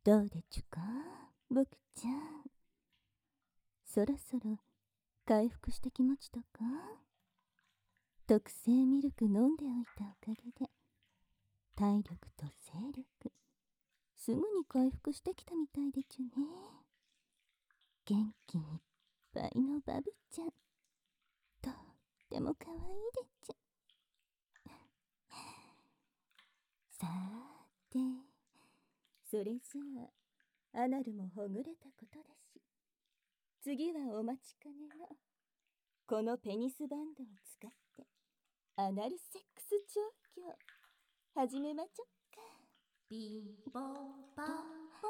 どうでちゅか、僕ちゃん。そろそろ回復してきましたか？特製ミルク飲んでおいたおかげで、体力と精力、すぐに回復してきたみたいでちゅね。元気いっぱいのバブちゃん。とっても可愛いでちゅ。さーて、それじゃあ、アナルもほぐれたことだし、次はお待ちかねの、このペニスバンドを使って、アナルセックス調教、始めまちょっか。 ピンポンパンポ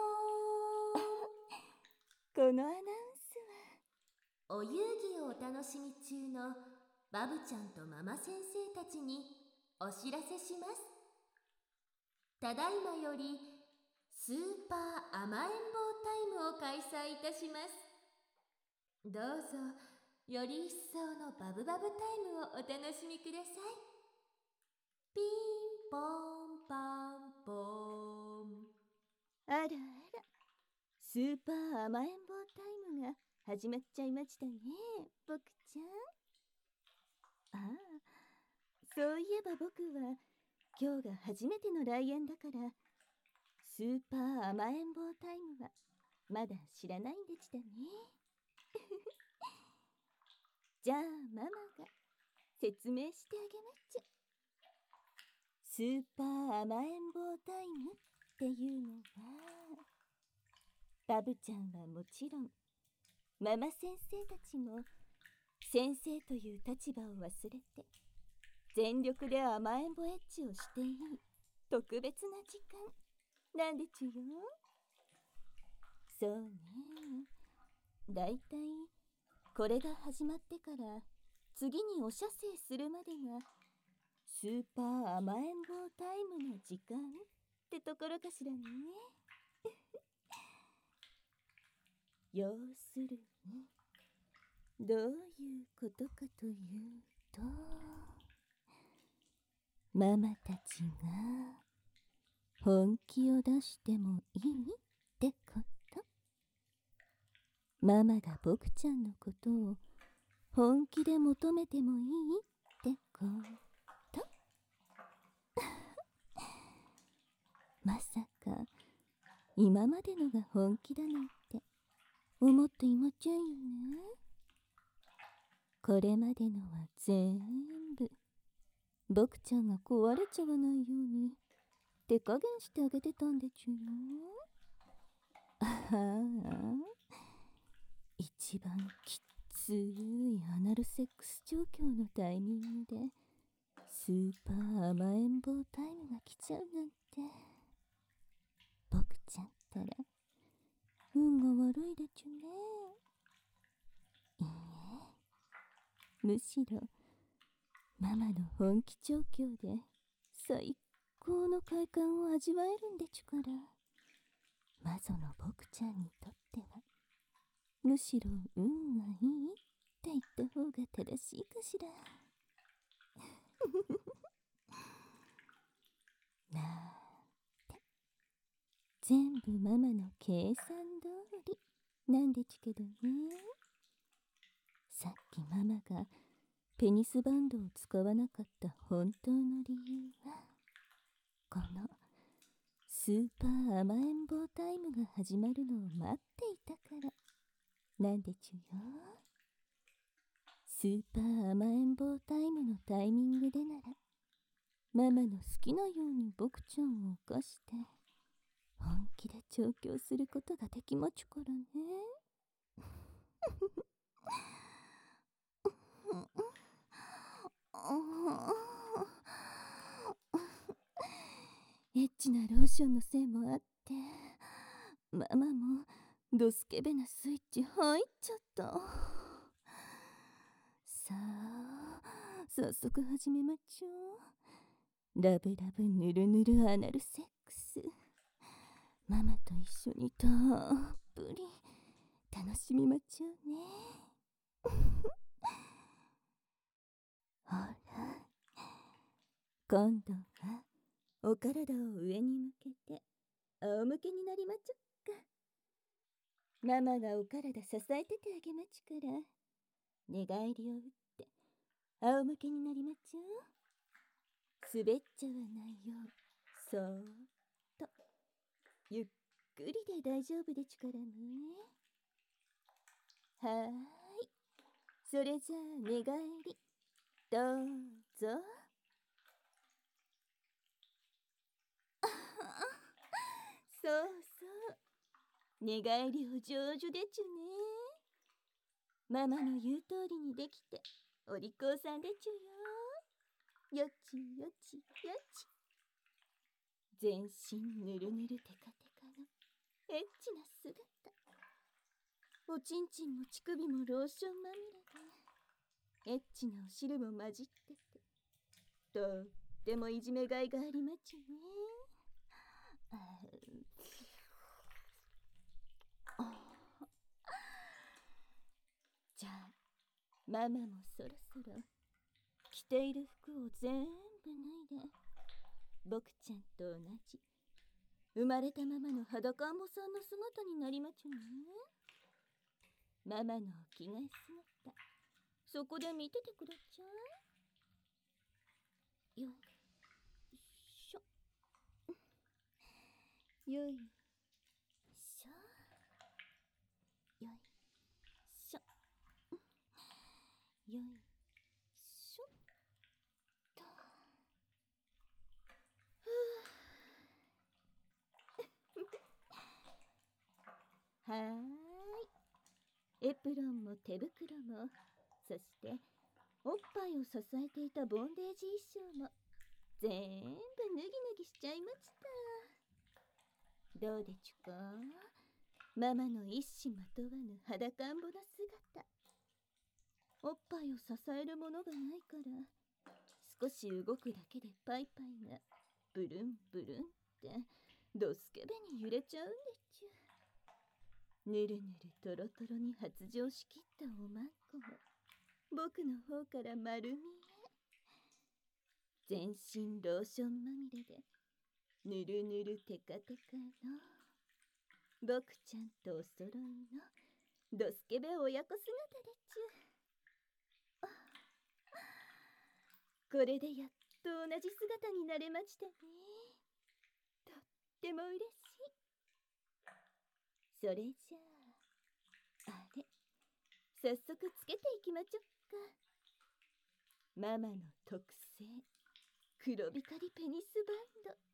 このアナウンスン。お遊戯をお楽しみ中のバブちゃんとママ先生たちにお知らせします。ただいまよりスーパー甘えん坊タイムを開催いたします。どうぞより一層のバブバブタイムをお楽しみください。ピンポンパンポン。 あらあら、スーパー甘えん坊タイムが始まっちゃいましたね、僕ちゃん。ああ、そういえば僕は今日が初めての来園だから、スーパー甘えん坊タイムはまだ知らないんでしたね。じゃあママが説明してあげまちゅ。スーパー甘えん坊タイムっていうのは、バブちゃんはもちろんママ先生たちも先生という立場を忘れて全力で甘えん坊エッチをしていい特別な時間なんでちゅよ。そうね、だいたいこれが始まってから次にお射精するまでがスーパー甘えん坊タイムの時間ってところかしらね。要するにどういうことかというと、ママたちが本気を出してもいいってこと。ママが僕ちゃんのことを本気で求めてもいいってこと。まさか今までのが本気だなんて思っていまちゃんよね。これまでのは全部僕ちゃんが壊れちゃわないように手加減してあげてたんでちゅよ。ああ、一番きついアナルセックス状況のタイミングでスーパー甘えん坊タイムが来ちゃうなんて、僕ちゃんったら運が悪いでちゅね。いいえ、むしろママの本気調教で最高の快感を味わえるんでちゅから、マゾの僕ちゃんにとってはむしろ運がいいって言った方が正しいかしら。なーって全部ママの計算通りなんでちゅけどね。さっきママがペニスバンドを使わなかった本当の理由は、このスーパー甘えん坊タイムが始まるのを待っていたからなんでちゅよ。スーパー甘えん坊タイムのタイミングでなら、ママの好きなように僕ちゃんを犯して本気で調教することができまちゅからね。エッチなローションのせいもあって、ママもドスケベなスイッチ入っちゃった。さあ、早速始めまちょう。ラブラブぬるぬるアナルセックス。ママと一緒にたっぷり楽しみまちょうね。ほら、今度はお体を上に向けて仰向けになりまちょっママがお体支えててあげまちから、寝返りを打って仰向けになりまちょ。滑っちゃわないよう、そーっとゆっくりで大丈夫でちからね。はーい、それじゃあ寝返りどうぞ。そうそう、寝返りお上手でちゅね。ママの言う通りにできてお利口さんでちゅよ。よちよちよち。全身ぬるぬるテカテカのエッチな姿。おちんちんも乳首もローションまみれで、エッチなお汁も混じってて、とってもいじめがいがありまちゅね。じゃあママもそろそろ着ている服を全部脱いで、僕ちゃんと同じ生まれたままの裸んぼさんの姿になりまちゅね。ママのお着替え姿、そこで見ててくだちゃい。よいしょ、よいしょ、よいしょ、よいしょと。はーい、エプロンも手袋も、そしておっぱいを支えていたボンデージ衣装も全部脱ぎ脱ぎしちゃいました。どうでちゅか、ママの一糸まとわぬ裸んぼな姿。おっぱいを支えるものがないから、少し動くだけでパイパイがブルンブルンってドスケベに揺れちゃうんでちゅ。ぬるぬるとろとろに発情しきったおまんこも僕の方から丸見え。全身ローションまみれでぬるぬるテカテカの僕ちゃんとお揃いのドスケベ親子姿でちゅ。これでやっと同じ姿になれましたね。とっても嬉しい。それじゃあ、あれ、早速つけていきまちょっか。ママの特製黒光りペニスバンド。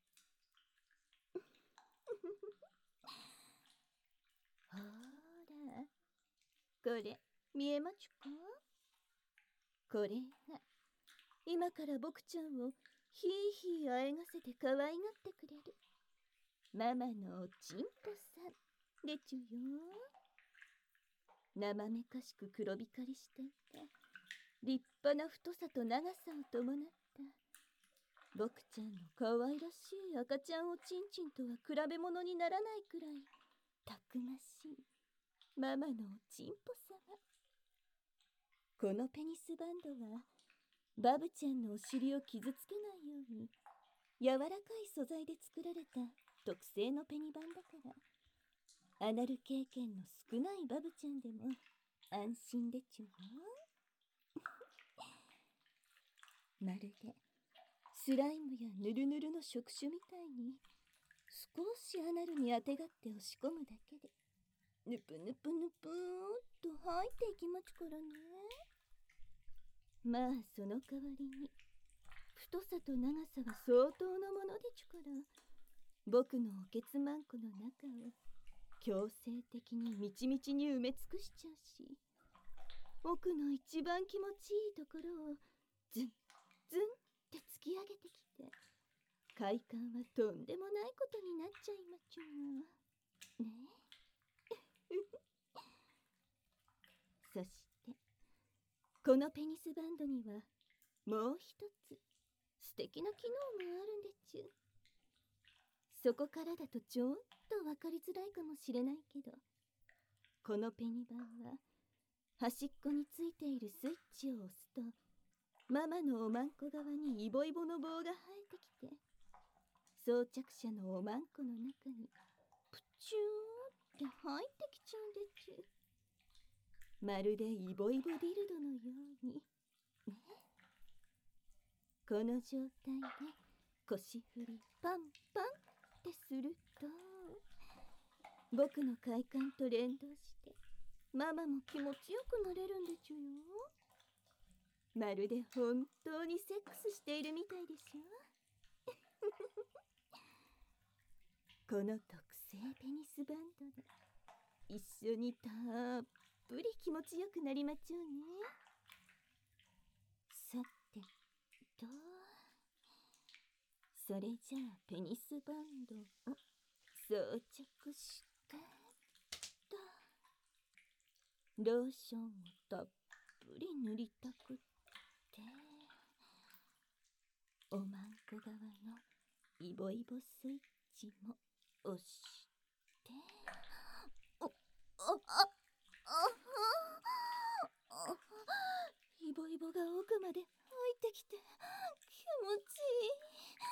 ほーら、これ見えまちゅか。これが今から僕ちゃんをひいひいあえがせて可愛がってくれるママのおちんぽさんでちゅよ。生めかしく黒光りしていて立派な太さと長さを伴った僕ちゃんの可愛らしい赤ちゃんおちんちんとは比べ物にならないくらいたくましいママのおちんぽ様。このペニスバンドはバブちゃんのお尻を傷つけないように柔らかい素材で作られた特製のペニバンだから、アナル経験の少ないバブちゃんでも安心でちゅよ。まるでスライムやヌルヌルの触手みたいに少しアナルにあてがって押し込むだけでぬぷぬぷぬぷーっと入っていきまちからね。まあその代わりに太さと長さは相当なものでちゅから、僕のおけつまんこの中を強制的にみちみちに埋め尽くしちゃうし、奥の一番気持ちいいところをズンズンって突き上げてきて、快感はとんでもないことになっちゃいまちゅがね。そしてこのペニスバンドにはもう一つ素敵な機能があるんでちゅ。そこからだとちょっと分かりづらいかもしれないけど、このペニバンは端っこについているスイッチを押すとママのおまんこ側にイボイボの棒が生えてきて、装着者のおまんこの中にプチューって入ってきちゃうんでちゅ。まるでイボイボディルドのようにね。この状態で腰振りパンパンってすると、僕の快感と連動してママも気持ちよくなれるんでちゅよ。まるで本当にセックスしているみたいでしょ。この特製ペニスバンドで一緒にたっぷり気持ちよくなりまちょうね。さてと、それじゃあペニスバンドを装着してと、ローションをたっぷり塗りたくって、おまんこ側のイボイボスイッチも押して、イボイボが奥まで入ってきて気持ちいい。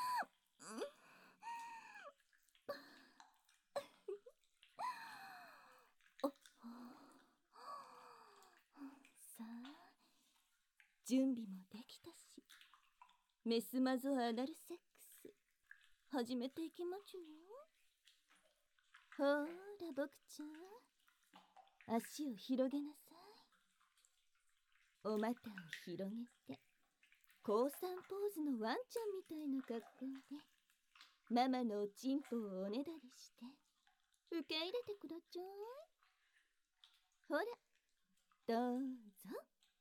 さあ、準備もできたし、メスマゾアナルセックス始めていきまちゅよ。ほーら僕ちゃん、足を広げなさい。お股を広げて降参ポーズのワンちゃんみたいな格好でママのおちんぽをおねだりして受け入れてくだちゃい。ほらどうぞ。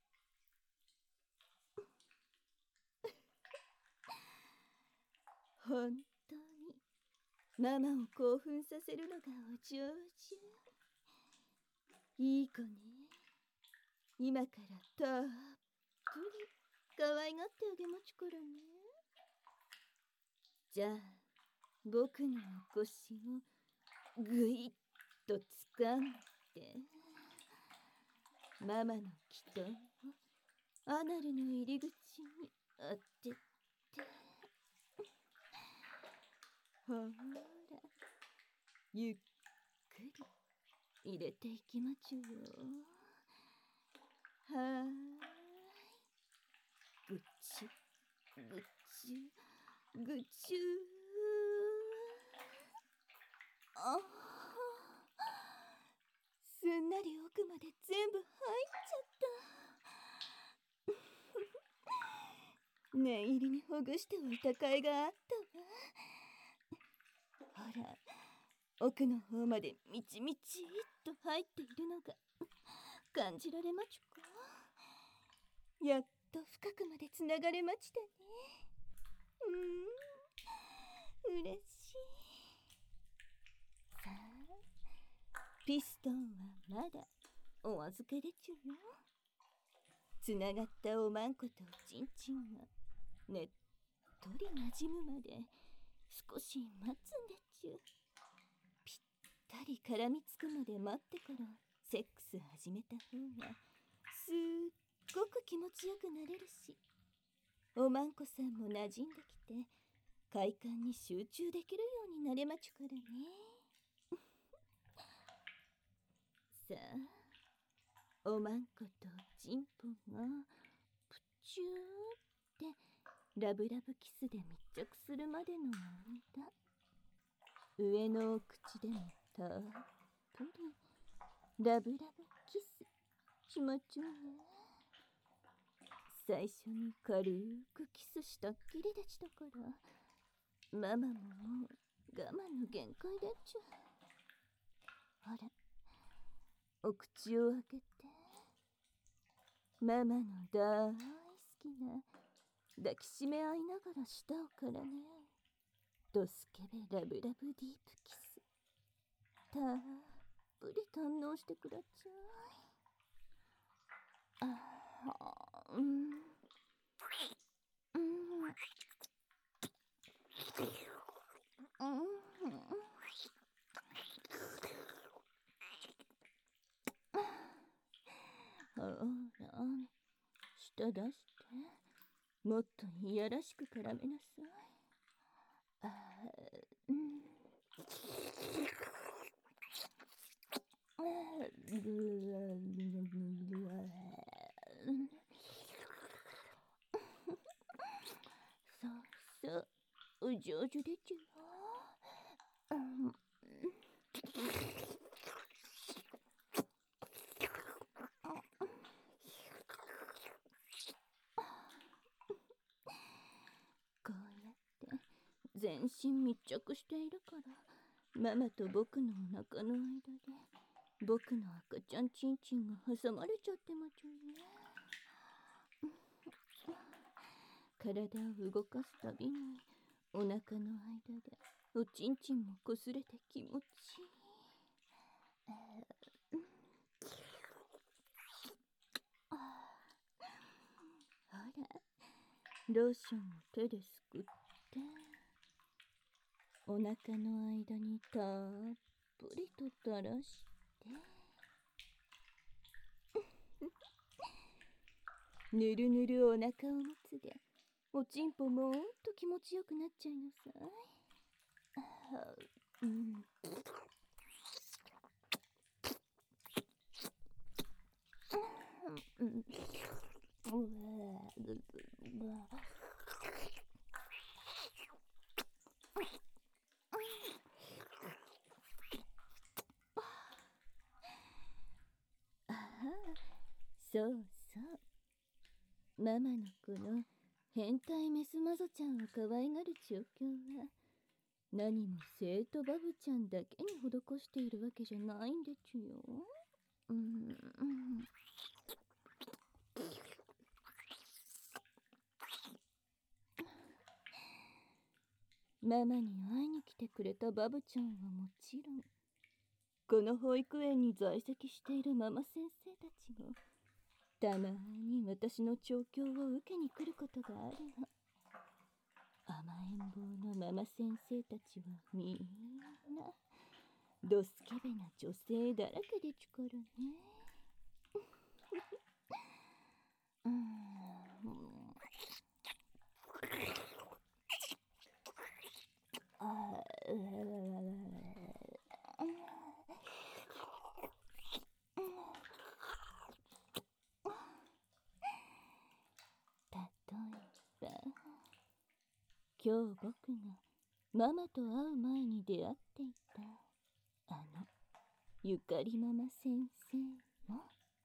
本当にママを興奮させるのがお上手。いい子ね。今からたっぷり可愛がってあげまちゅからね。じゃあ僕のお腰をぐいっと掴んで、ママの気筒をアナルの入り口に当てて、ほらゆっくり入れていきまちゅよ。はーい、ぐちゅぐちゅぐちゅ。ああ、すんなり奥まで全部入っちゃった。念入りにほぐしておいた甲斐があったわ。ほら、奥の方までみちみちっと入っているのが感じられまちゅか。やっと深くまでつながれまちだね。嬉しい。さあ、ピストンはまだお預けでちゅよ。つながったおまんことちんちんがねっとりなじむまで少し待つんでちゅ。ぴったり絡みつくまで待ってからセックス始めた方がすっごく気持ちよくなれるし、おまんこさんも馴染んできて快感に集中できるようになれまちゅからね。さあ、おまんことちんぽがプチューってラブラブキスで密着するまでの間、上のお口でもたっぷりラブラブキスしまちゅうね。最初に軽くキスしたっきりでしたから、ママももう我慢の限界でちゅ。ほら、お口を開けて、ママの大好きな抱きしめ合いながら舌を絡め合うドスケベラブラブディープキス、たっぷり堪能してくだちゃい。ほら、舌出してもっといやらしく絡めなさい。 そう、お上手でちゅよ。こうやって全身密着しているから、ママと僕のお腹の間で僕の赤ちゃんチンチンが挟まれちゃってまちゅね。体を動かすたびにお腹の間でおちんちんもこすれて気持ちいい。ほら、ローションを手ですくってお腹の間にたっぷりと垂らしてぬるぬるお腹を持つでおちんぽもんと気持ちよくなっちゃいなさい。そうそう、ママのこの変態メスマゾちゃんを可愛がる状況は何も生徒バブちゃんだけに施しているわけじゃないんでちゅよ。ママに会いに来てくれたバブちゃんはもちろん、この保育園に在籍しているママ先生たちもたまに私の調教を受けに来ることがあるの。甘えん坊のママ先生たちはみんなドスケベな女性だらけでちゅからね。例えば今日僕がママと会う前に出会っていたゆかりママ先生も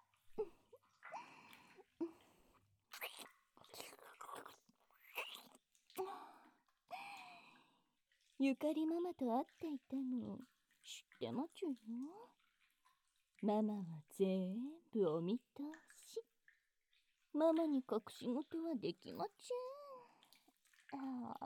ゆかりママと会っていたの知ってまちゅよ。ママは全部お見通し。ママに隠し事はできまちゅん。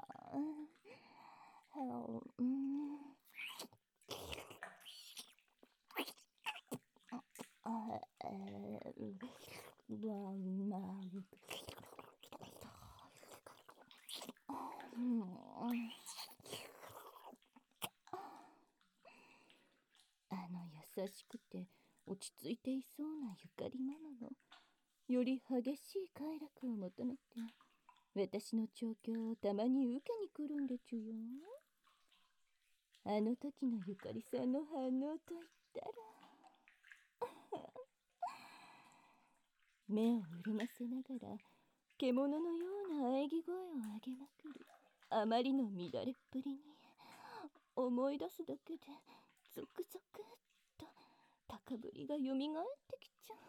優しくて落ち着いていそうなゆかりママもより激しい快楽を求めて私の調教をたまに受けに来るんでちゅよ。あの時のゆかりさんの反応といったら目を潤ませながら獣のような喘ぎ声を上げまくるあまりの乱れっぷりに思い出すだけでゾクゾクっと高ぶりがよみがえってきちゃう。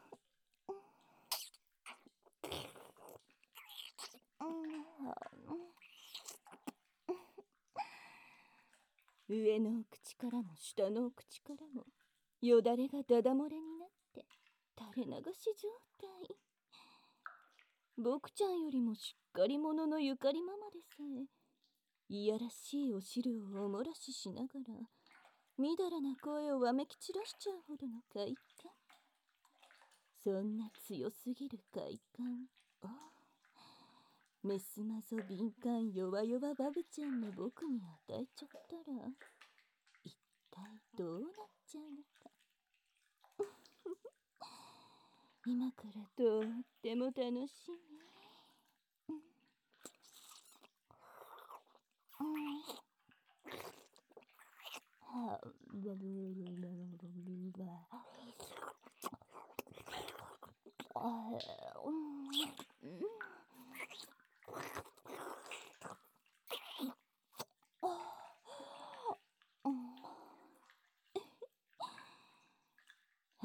上のお口からも下のお口からもよだれがダダ漏れになって垂れ流し状態。僕ちゃんよりもしっかり者のゆかりママでさえいやらしいお汁をおもらししながらみだらな声をわめき散らしちゃうほどの快感。そんな強すぎる快感をメスマゾ敏感弱々バブちゃんの僕に与えちゃったら一体どうなっちゃうのか。今からとっても楽しみ。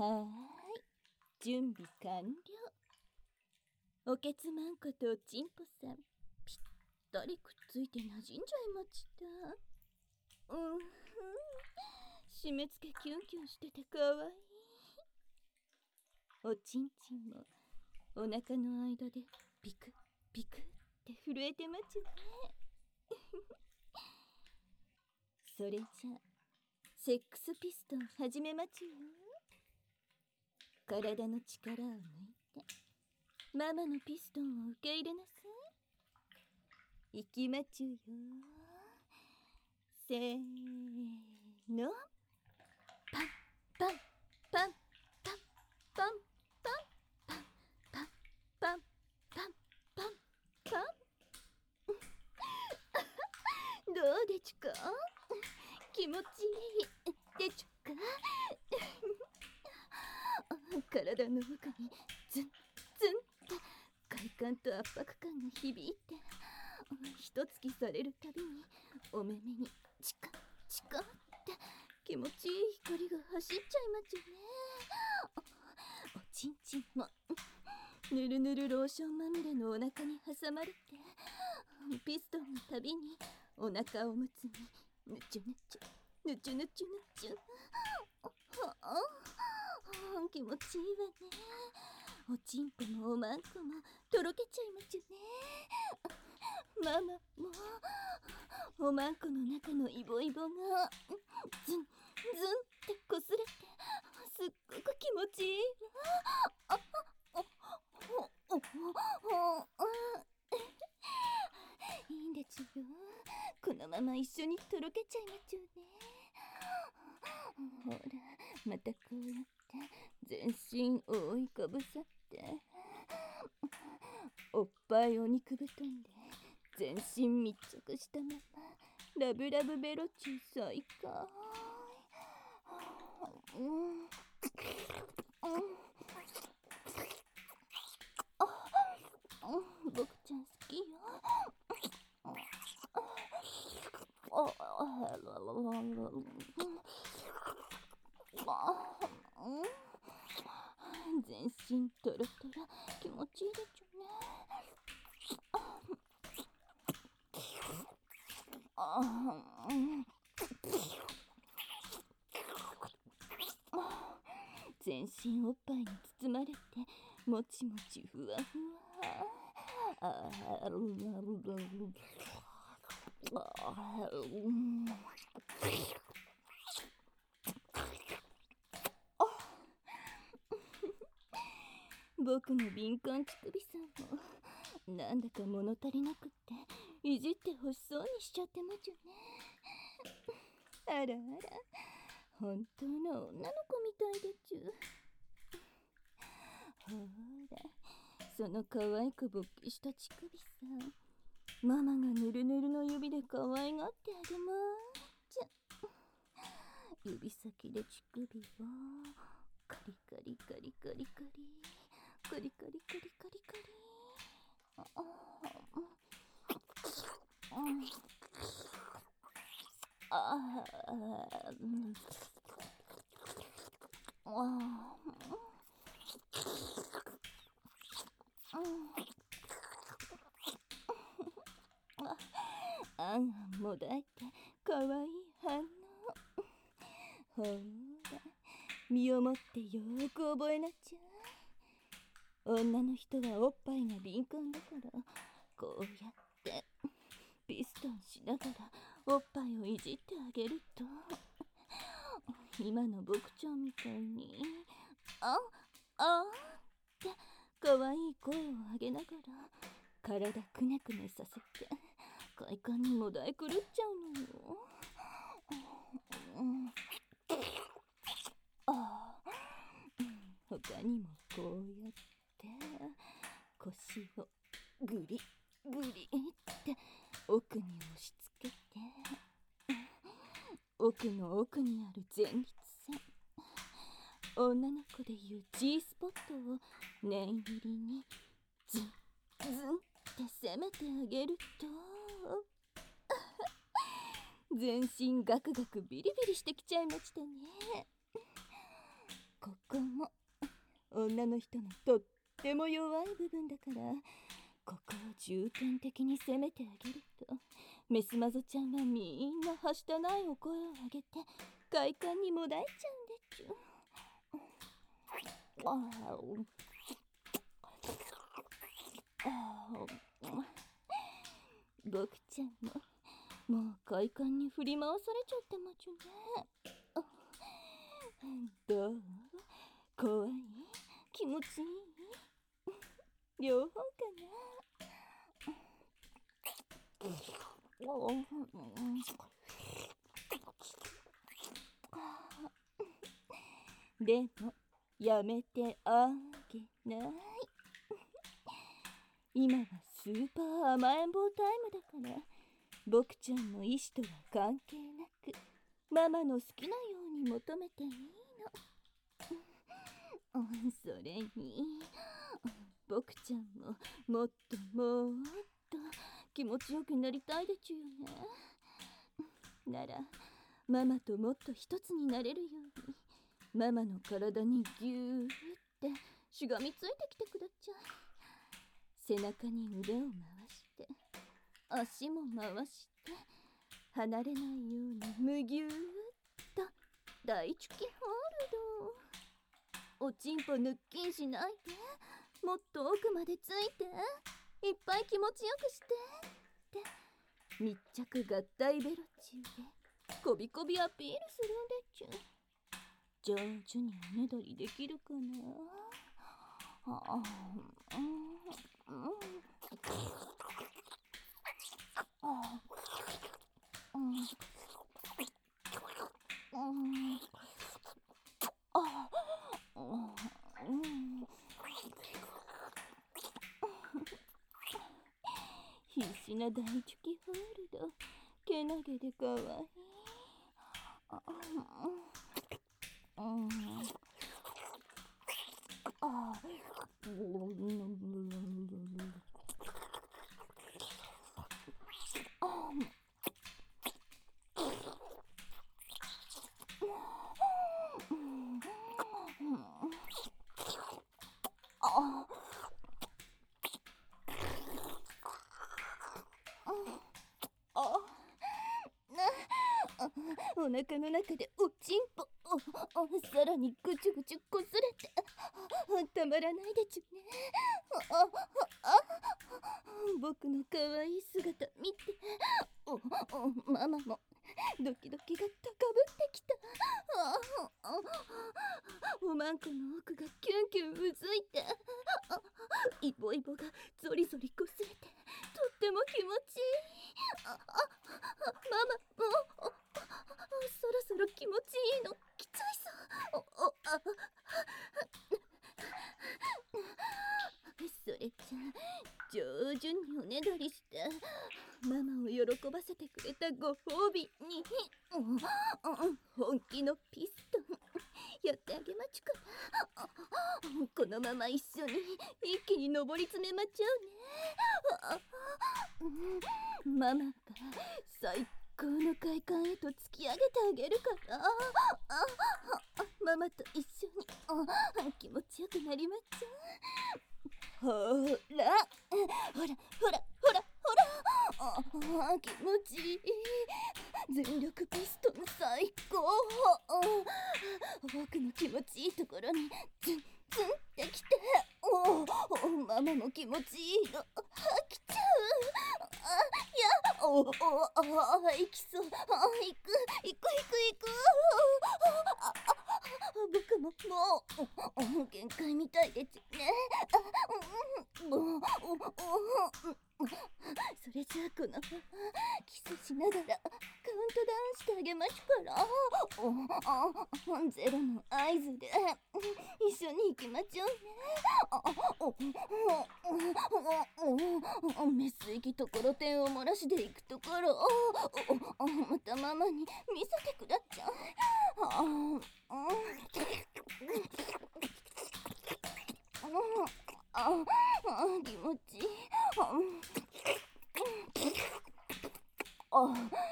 はーい、準備完了。おけつまんことおちんぽさん、ぴったりくっついて馴染んじゃいました。締め付けキュンキュンしててかわいい。おちんちんもお腹の間でピクピクって震えてまちゅね。それじゃセックスピストン始めまちゅよ。体の力を抜いてママのピストンを受け入れなさい。行きまちゅよ。せーの。パンパンパンパンパンパンパンパンパンパンパンパン。どうでちゅか？気持ちいいでちゅか？体の奥にズンズンって快感と圧迫感が響いて、ひとつきされるたびにお目目にチカチカって気持ちいい光が走っちゃいまちゅね。おちんちんもぬるぬるローションまみれのお腹に挟まれて、ピストンのたびにお腹をむつみぬちゅぬちゅぬちゅぬちゅぬちゅ。気持ちいいわね。おちんぽもおまんこもとろけちゃいまちゅね。ママもおまんこの中のイボイボがズンズンってこすれてすっごく気持ちいいわ。いいんでちゅよ。このまま一緒にとろけちゃいまちゅね。ほら、またこうやって全身覆いかぶさっておっぱいお肉布団で全身密着したままラブラブベロチュー最高。僕ちゃん好きよ。全身トロトロ気持ちいいでちゅね。全身おっぱいに包まれてもちもちふわふわ。僕の敏感乳首さんもなんだか物足りなくっていじってほしそうにしちゃってまちゅね。あらあら、本当の女の子みたいでちゅ。ほら、その可愛く勃起した乳首さん、ママがぬるぬるの指で可愛がってあげまーちゃ。指先で乳首をカリカリカリカリカリカリカリカリカリカリ。もだえてかわいい反応。ほら、身をもってよーく覚えなちゃ。女の人はおっぱいが敏感だからこうやってピストンしながらおっぱいをいじってあげると、今の僕ちゃんみたいにあって可愛い声を上げながら体くねくねさせて快感にもだえ狂っちゃうのよ。他にもこうやって腰をグリグリって奥に押し付けて、奥の奥にある前立腺、女の子でいう G スポットを念入りにズンズンって攻めてあげると全身ガクガクビリビリしてきちゃいましたね。 ここも女の人のとっても弱い部分だから、ここを重点的に攻めてあげると、メスマゾちゃんはみんなはしたないお声を上げて快感にもだえちゃうんでちゅ。僕ちゃんももう快感に振り回されちゃってまちゅね。どう？怖い？気持ちいい？両方かな？でもやめてあげない。今はスーパー甘えん坊タイムだから、僕ちゃんの意志とは関係なくママの好きなように求めていいの。それに僕ちゃんももっともっと気持ちよくなりたいでちゅよね。ならママともっと一つになれるように、ママの体にぎゅーってしがみついてきてくだちゃい。背中に腕を回して足も回して離れないようにむぎゅーっと大チュキホールド。おちんぽぬっきんしないで、もっと奥までついていっぱい気持ちよくしてって密着合体ベロチューでこびこびアピールするんでちゅ。上手におねだりできるかな。必死な大チュキホールド、けなげでかわいい。お腹の中でおちんぽさらにぐちゅぐちゅこすれてたまらないでちゅね。僕の可愛い姿見てママもドキドキが高ぶってきた。おまんこの奥がキュンキュンうずいて、イボイボがゾリゾリこすれてとっても気持ちいい。ママもそろそろ気持ちいいの来ちゃいそう。それじゃ上手におねだりしてママを喜ばせてくれたご褒美に本気のピストンやってあげまちゅから。このまま一緒に一気に上り詰めまちゃうね。ママが最高の快感へと突き上げてあげるから。ママと一緒に気持ちよくなりまちゃう。ほら気持ちいい。全力ピストン最高。僕の気持ちいいところにズンズンってきて、ママも気持ちいいの来ちゃう。行きそう。行く。僕ももう限界みたいですね。それじゃあこのままキスしながらカウントダウンしてあげましゅから。ゼロの合図で一緒に行きまちょうね。メス息ところてんを漏らしで行くところをまたママに見せてくだちゃい。気持ちいい。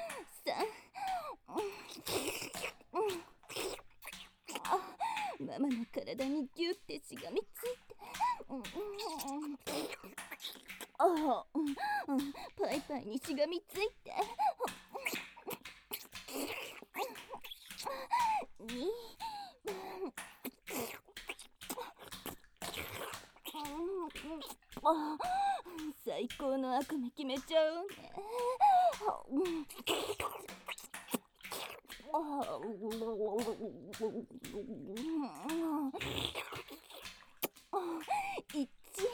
ママのの体にギュッてしがみついて、パイパイにしがみついて、最高の悪夢決めちゃうね。い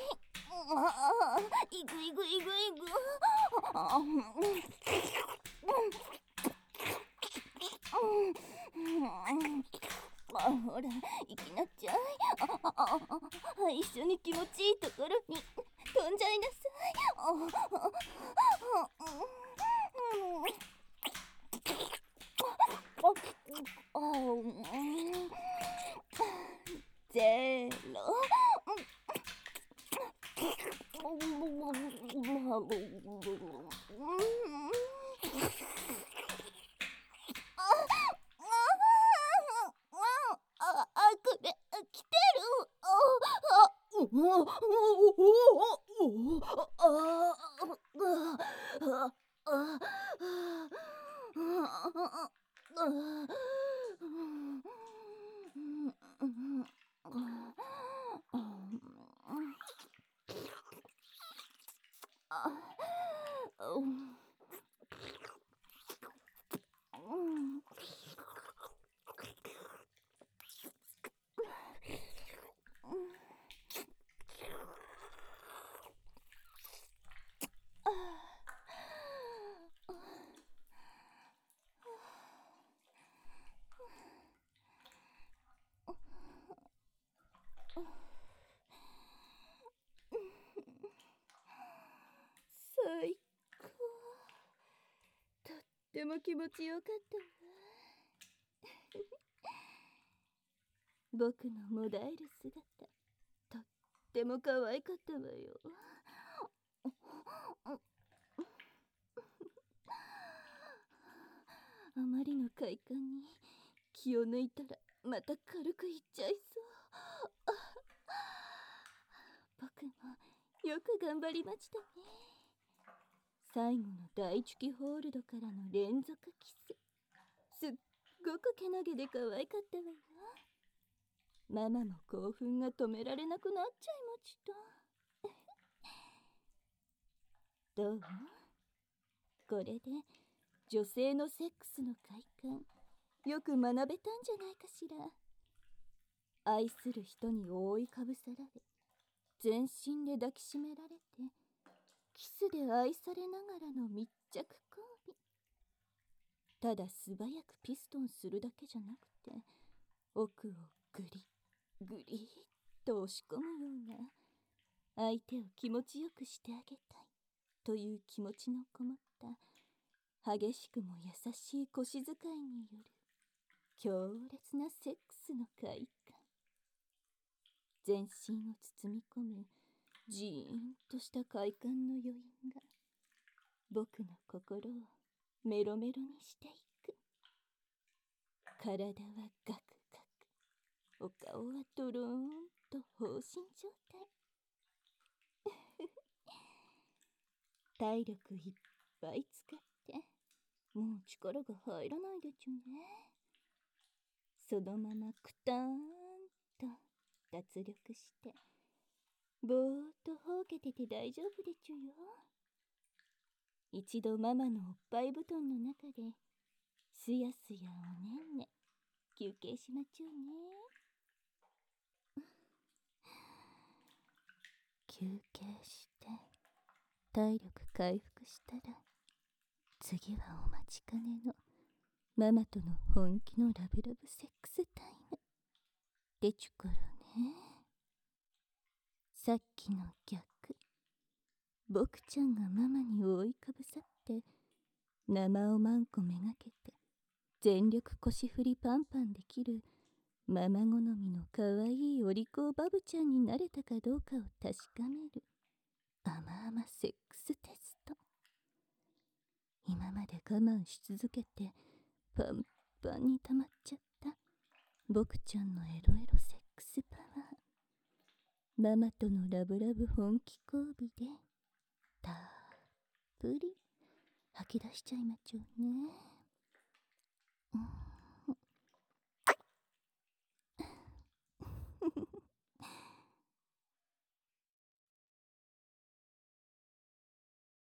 ぐいぐいぐいぐ。ほら、行きなちゃい。一緒に気持ちいいところに飛んじゃいなさい。ゼロ。これ来てる。最高。とっても気持ちよかったわ。僕のもだえる姿、とっても可愛かったわよ。あまりの快感に気を抜いたらまた軽くいっちゃいそう。僕もよく頑張りましたね。最後の大チュキホールドからの連続キス、すっごくけなげで可愛かったわよ。ママも興奮が止められなくなっちゃいました。どう？これで女性のセックスの快感、よく学べたんじゃないかしら。愛する人に覆いかぶさられ、全身で抱きしめられて、キスで愛されながらの密着行為。ただ素早くピストンするだけじゃなくて、奥をグリグリっと押し込むような、相手を気持ちよくしてあげたいという気持ちのこもった激しくも優しい腰使いによる強烈なセックスの快感。全身を包み込むジーンとした快感の余韻が僕の心をメロメロにしていく。体はガクガク、お顔はドローンと放心状態。体力いっぱい使ってもう力が入らないでちゅね。そのままクターンと脱力してぼーっとほうけてて大丈夫でちゅよ。一度ママのおっぱい布団の中ですやすやおねんね休憩しまちゅうね。休憩して体力回復したら、次はお待ちかねのママとの本気のラブラブセックスタイムでちゅからね。さっきの逆、僕ちゃんがママに覆いかぶさって生おまんこめがけて全力腰振りパンパンできるママ好みのかわいいお利口バブちゃんになれたかどうかを確かめる甘々セックステスト。今まで我慢し続けてパンパンに溜まっちゃった僕ちゃんのエロエロセックママとのラブラブ本気交尾でたっぷり吐き出しちゃいまちょうね。